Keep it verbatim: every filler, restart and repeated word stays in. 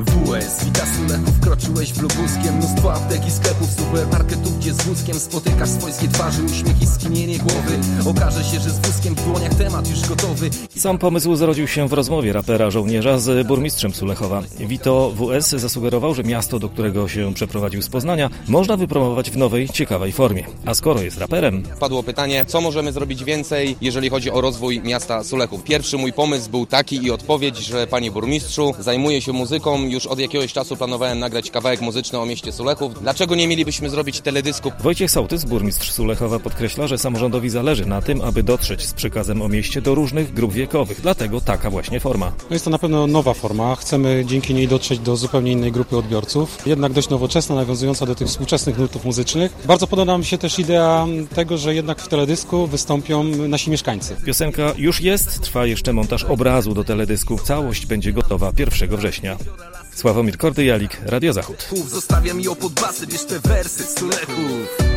W S, wita Sulechów, kroczyłeś w lubuskiem. Mnóstwo aptek i sklepów, supermarketów, gdzie z wózkiem spotykasz swojskie twarzy, uśmiech i skinienie głowy. Okaże się, że z wózkiem w dłoniach temat już gotowy. Sam pomysł zrodził się w rozmowie rapera żołnierza z burmistrzem Sulechowa. Vito W S zasugerował, że miasto, do którego się przeprowadził z Poznania, można wypromować w nowej, ciekawej formie. A skoro jest raperem... Padło pytanie, co możemy zrobić więcej, jeżeli chodzi o rozwój miasta Sulechów. Pierwszy mój pomysł był taki i odpowiedź, że panie burmistrzu, zajmuję się muzyką, już od jakiegoś czasu planowałem nagrać kawałek muzyczny o mieście Sulechów. Dlaczego nie mielibyśmy zrobić teledysku? Wojciech Sołtys, burmistrz Sulechowa, podkreśla, że samorządowi zależy na tym, aby dotrzeć z przekazem o mieście do różnych grup wiekowych. Dlatego taka właśnie forma. No jest to na pewno nowa forma. Chcemy dzięki niej dotrzeć do zupełnie innej grupy odbiorców. Jednak dość nowoczesna, nawiązująca do tych współczesnych nurtów muzycznych. Bardzo podoba mi się też idea tego, że jednak w teledysku wystąpią nasi mieszkańcy. Piosenka już jest, trwa jeszcze montaż obrazu do teledysku. Całość będzie gotowa pierwszego września. Sławomir Kordyjalik, Radio Zachód. Zostawiam ją pod basy, wiesz te wersy z Sulechów.